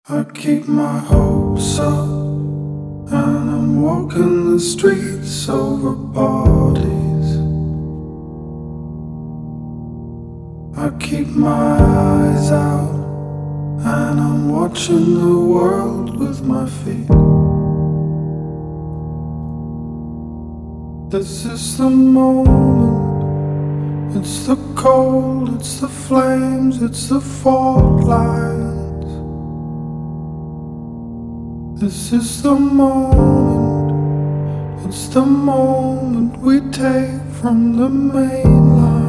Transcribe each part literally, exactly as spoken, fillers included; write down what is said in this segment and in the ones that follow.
I keep my hopes up, and I'm walking the streets over bodies. I keep my eyes out, and I'm watching the world with my feet. This is the moment, it's the cold, it's the flames, it's the fault lines. This is the moment, it's the moment we take from the main line.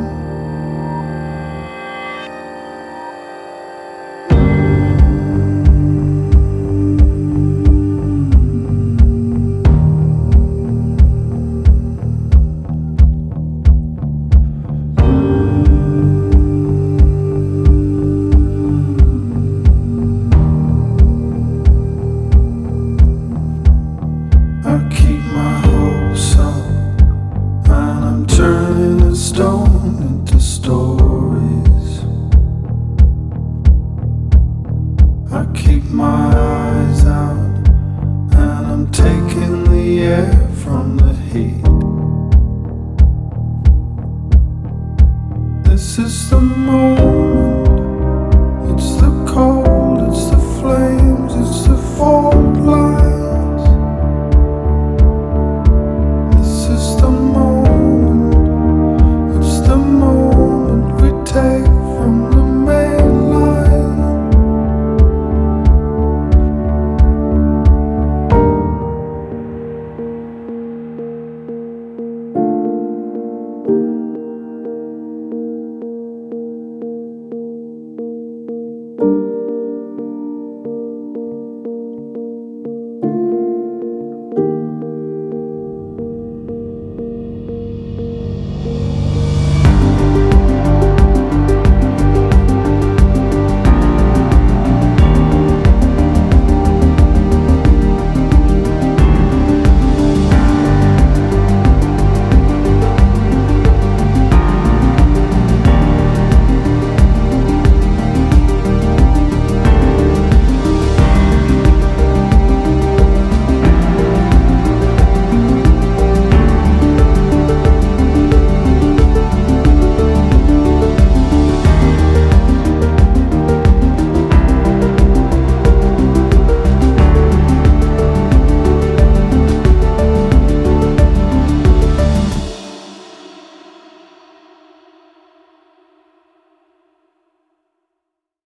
I keep my hopes up, and I'm turning a stone into stories. I keep my eyes out, and I'm taking the air from the heat. This is the moment, it's the cold.